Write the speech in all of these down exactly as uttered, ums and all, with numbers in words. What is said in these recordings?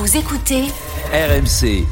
Vous écoutez R M C.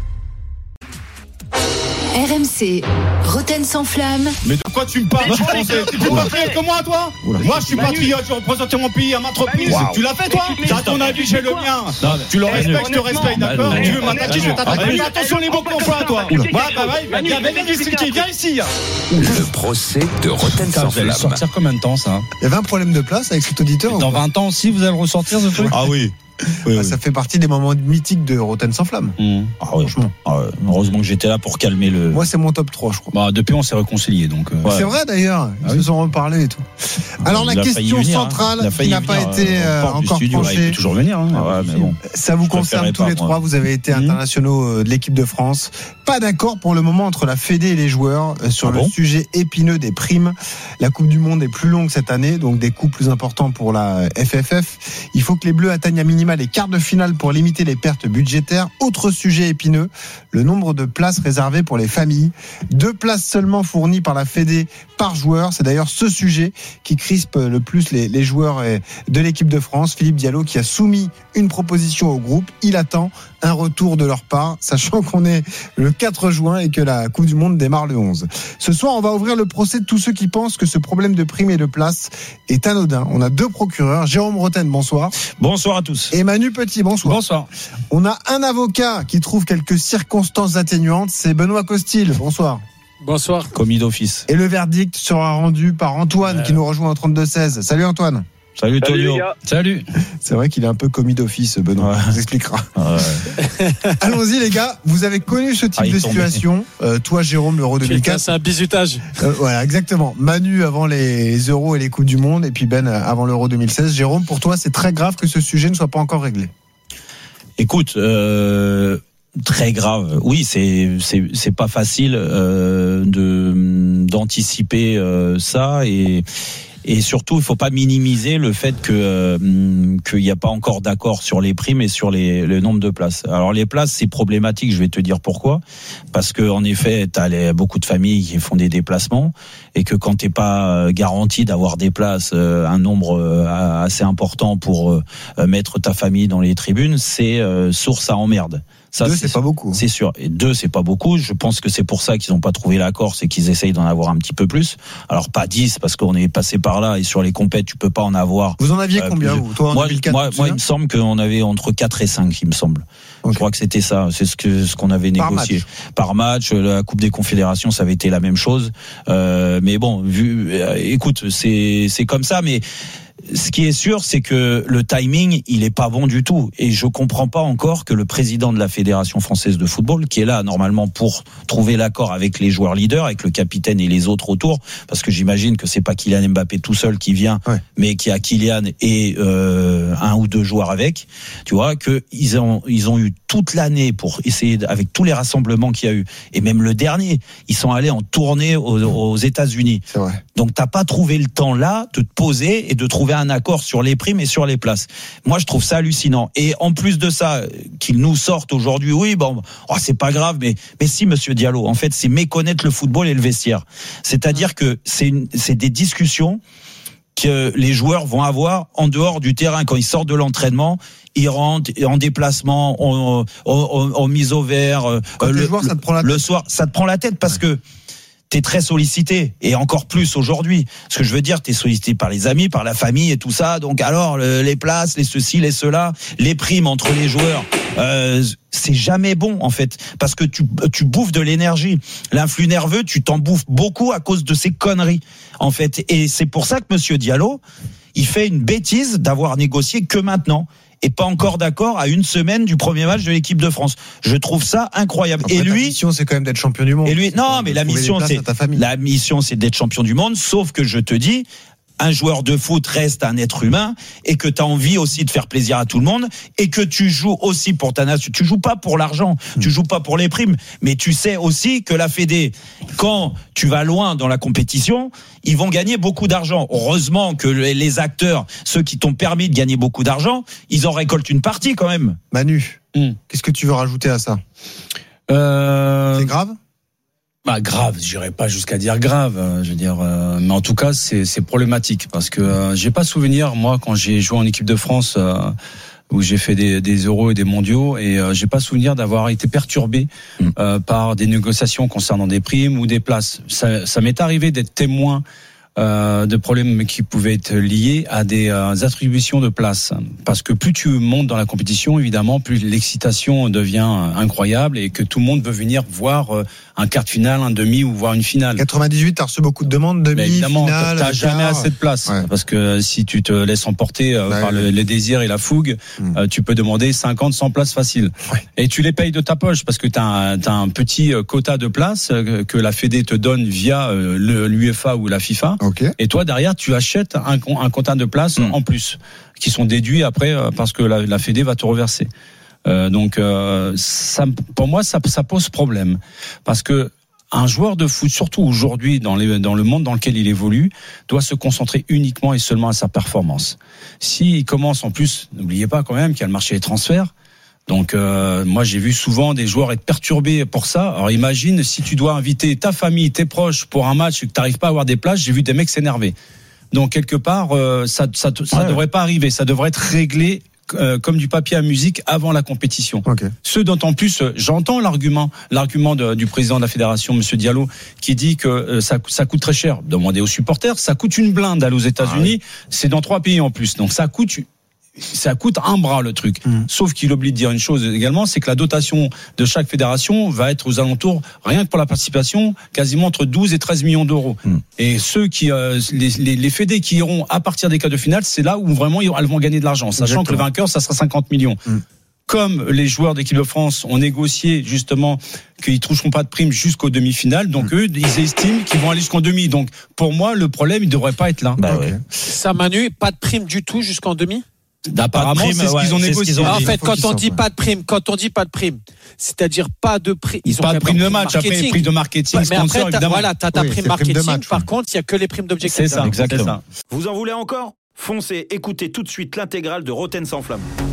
R M C, Roten sans flamme. Mais de quoi tu me parles français? Tu peux pas faire comme moi, toi? Moi, je suis patriote, je représente mon pays à maintes reprises. Tu l'as fait, toi? T'as ton avis, j'ai le mien. Tu le respectes, je te respecte, d'accord? Tu veux m'attaquer, je vais t'attaquer. Mais attention les mots qu'on fait, toi. Ouais, bah ouais, il y avait des districts, viens ici. Le procès de Roten sans Vous allez flamme. sortir combien de temps, ça? Il y avait un problème de place avec cet auditeur. Dans vingt ans aussi, vous allez le ressortir, ce truc? Ah oui. Oui, Ah, oui. Ça fait partie des moments mythiques de Roten sans flamme. Mmh. Ah oui, franchement. Ah ouais. Heureusement que j'étais là pour calmer le. Moi, c'est mon top trois, je crois. Bah, depuis, on s'est réconciliés, donc. Euh... C'est vrai d'ailleurs. Ils ah, se oui. sont reparlés et tout. Alors, il la question venir, centrale hein. qui n'a pas venir, été euh, encore studio, tranchée. Il peut toujours venir. Hein. Ah, ouais, mais bon. Ça vous Je concerne tous pas, les moi. trois. Vous avez été Mmh. internationaux de l'équipe de France. Pas d'accord pour le moment entre la Fédé et les joueurs sur ah le bon sujet épineux des primes. La Coupe du Monde est plus longue cette année, donc des coûts plus importants pour la F F F. Il faut que les Bleus atteignent à minima les quarts de finale pour limiter les pertes budgétaires. Autre sujet épineux, le nombre de places réservées pour les familles. Deux places seulement fournies par la Fédé par joueur. C'est d'ailleurs ce sujet qui crispe le plus les, les joueurs de l'équipe de France. Philippe Diallo qui a soumis une proposition au groupe. Il attend un retour de leur part, sachant qu'on est le quatre juin et que la Coupe du Monde démarre le onze. Ce soir, on va ouvrir le procès de tous ceux qui pensent que ce problème de primes et de place est anodin. On a deux procureurs. Jérôme Roten, bonsoir. Bonsoir à tous. Et Manu Petit, bonsoir. Bonsoir. On a un avocat qui trouve quelques circonstances atténuantes, c'est Benoît Costil. Bonsoir. Bonsoir. Commis d'office. Et le verdict sera rendu par Antoine euh... qui nous rejoint en trente-deux seize. Salut Antoine. Salut, Salut Tonio. Salut. C'est vrai qu'il est un peu commis d'office, Benoît. Ouais. On vous expliquera. Ouais. Allons-y, les gars. Vous avez connu ce type ah, de situation. Euh, toi, Jérôme, l'Euro deux mille quatre. C'est un bizutage. Euh, voilà, exactement. Manu avant les Euros et les Coupes du Monde, et puis Ben avant l'Euro deux mille seize. Jérôme, pour toi, c'est très grave que ce sujet ne soit pas encore réglé. Écoute, euh, très grave. Oui, c'est c'est c'est pas facile euh, de d'anticiper euh, ça et. Et surtout, il faut pas minimiser le fait que euh, qu'il n'y a pas encore d'accord sur les primes et sur les le nombre de places. Alors les places, c'est problématique. Je vais te dire pourquoi. Parce que en effet, t'as les, beaucoup de familles qui font des déplacements et que quand t'es pas garanti d'avoir des places, euh, un nombre euh, assez important pour euh, mettre ta famille dans les tribunes, c'est euh, source à emmerde. Ça, deux, c'est, c'est pas beaucoup. C'est sûr. Et deux, c'est pas beaucoup. Je pense que c'est pour ça qu'ils n'ont pas trouvé l'accord, c'est qu'ils essayent d'en avoir un petit peu plus. Alors pas dix, parce qu'on est passé par là et sur les compètes, tu peux pas en avoir. Vous en aviez euh, combien, plus... vous, toi, en moi, deux mille quatre, moi, moi, il me semble qu'on avait entre quatre et cinq, il me semble. Okay. Je crois que c'était ça. C'est ce que, ce qu'on avait par négocié. Match. Par match. La Coupe des Confédérations, ça avait été la même chose. Euh, mais bon, vu, euh, écoute, c'est, c'est comme ça, mais, ce qui est sûr, c'est que le timing, il est pas bon du tout. Et je comprends pas encore que le président de la Fédération française de football, qui est là normalement pour trouver l'accord avec les joueurs leaders, avec le capitaine et les autres autour, parce que j'imagine que c'est pas Kylian Mbappé tout seul qui vient, ouais. mais qu'il y a Kylian et euh, un ou deux joueurs avec. Tu vois que ils ont ils ont eu toute l'année pour essayer avec tous les rassemblements qu'il y a eu, et même le dernier, ils sont allés en tournée aux, aux États-Unis. C'est vrai. Donc t'as pas trouvé le temps là de te poser et de trouver un accord sur les primes et sur les places. Moi, je trouve ça hallucinant. Et en plus de ça, qu'ils nous sortent aujourd'hui, oui, bon, oh, c'est pas grave, mais mais si, Monsieur Diallo, en fait, c'est méconnaître le football et le vestiaire. C'est-à-dire que c'est une, c'est des discussions que les joueurs vont avoir en dehors du terrain quand ils sortent de l'entraînement. Ils rentrent en déplacement, en, en, en, en mise au vert. Quand euh, le, joueurs, ça te prend la tête. Le soir, ça te prend la tête parce ouais. que t'es très sollicité, et encore plus aujourd'hui. Ce que je veux dire, t'es sollicité par les amis, par la famille et tout ça. Donc alors, le, les places, les ceci, les cela, les primes entre les joueurs, euh, c'est jamais bon en fait, parce que tu tu bouffes de l'énergie. L'influx nerveux, tu t'en bouffes beaucoup à cause de ces conneries en fait. Et c'est pour ça que Monsieur Diallo, il fait une bêtise d'avoir négocié que maintenant. Et pas encore d'accord à une semaine du premier match de l'équipe de France. Je trouve ça incroyable. Après, et lui, la mission, c'est quand même d'être champion du monde. Et lui, non, mais la mission, c'est la mission, c'est d'être champion du monde. Sauf que je te dis, un joueur de foot reste un être humain et que tu as envie aussi de faire plaisir à tout le monde et que tu joues aussi pour ta nation. Tu joues pas pour l'argent, tu joues pas pour les primes, mais tu sais aussi que la Fédé, quand tu vas loin dans la compétition, ils vont gagner beaucoup d'argent. Heureusement que les acteurs, ceux qui t'ont permis de gagner beaucoup d'argent, ils en récoltent une partie quand même. Manu, mmh. qu'est-ce que tu veux rajouter à ça ? euh... C'est grave ? Bah grave, j'irais pas jusqu'à dire grave, je veux dire, euh, mais en tout cas c'est c'est problématique parce que euh, j'ai pas souvenir moi quand j'ai joué en équipe de France, euh, où j'ai fait des, des euros et des mondiaux, et euh, j'ai pas souvenir d'avoir été perturbé mmh. euh, par des négociations concernant des primes ou des places. Ça, ça m'est arrivé d'être témoin Euh, de problèmes qui pouvaient être liés à des euh, attributions de places. Parce que plus tu montes dans la compétition, évidemment, plus l'excitation devient incroyable et que tout le monde veut venir voir euh, un quart de finale, un demi ou voir une finale. quatre-vingt-dix-huit, t'as reçu beaucoup de demandes, demi, mais évidemment, finale. T'as jamais assez de place. Ouais. Parce que si tu te laisses emporter euh, ouais, par le, les désirs et la fougue, mmh. euh, tu peux demander cinquante, cent places faciles. Ouais. Et tu les payes de ta poche parce que t'as un, t'as un petit quota de places euh, que la Fédé te donne via euh, le, l'UEFA ou la FIFA. Okay. Et toi, derrière, tu achètes un, un quota de places mmh. en plus, qui sont déduits après euh, parce que la, la Fédé va te reverser. Euh, donc, euh, ça, pour moi, ça, ça pose problème. Parce que un joueur de foot, surtout aujourd'hui, dans, les, dans le monde dans lequel il évolue, doit se concentrer uniquement et seulement à sa performance. S'il commence, en plus, n'oubliez pas quand même qu'il y a le marché des transferts. Donc euh, moi j'ai vu souvent des joueurs être perturbés pour ça. Alors imagine si tu dois inviter ta famille, tes proches pour un match et que tu n'arrives pas à avoir des places, j'ai vu des mecs s'énerver. Donc quelque part euh, ça ça ça ouais. devrait pas arriver, ça devrait être réglé euh, comme du papier à musique avant la compétition. Okay. Ce d'autant plus euh, j'entends l'argument l'argument de, du président de la fédération monsieur Diallo qui dit que euh, ça ça coûte très cher. Demandez aux supporters, ça coûte une blinde d'aller aux États-Unis, ah oui. C'est dans trois pays en plus. Donc ça coûte ça coûte un bras le truc. Mmh. Sauf qu'il oublie de dire une chose également, c'est que la dotation de chaque fédération va être aux alentours, rien que pour la participation, quasiment entre douze et treize millions d'euros. Mmh. Et ceux qui, euh, les, les, les fédés qui iront à partir des quarts de finale, c'est là où vraiment elles vont gagner de l'argent, sachant Exactement. Que le vainqueur, ça sera cinquante millions. Mmh. Comme les joueurs d'équipe de France ont négocié justement qu'ils ne toucheront pas de prime jusqu'aux demi-finales, donc mmh. eux, ils estiment qu'ils vont aller jusqu'en demi. Donc pour moi, le problème, il ne devrait pas être là. Bah okay. ouais. Ça, Manu, pas de prime du tout jusqu'en demi ? Apparemment, c'est ce qu'ils ont négocié. Ce qu'ils ont en fait, quand on dit pas de prime, quand on dit pas de prime, c'est-à-dire pas de prime, ils ont pas de prime de match, après prime de marketing, ouais, sponsor, mais après, évidemment. Voilà, t'as ta oui, prime marketing. Match, par ouais. contre, il y a que les primes d'objectifs. C'est ça, exactement. Vous en voulez encore ? Foncez, écoutez tout de suite l'intégrale de Roten sans flamme.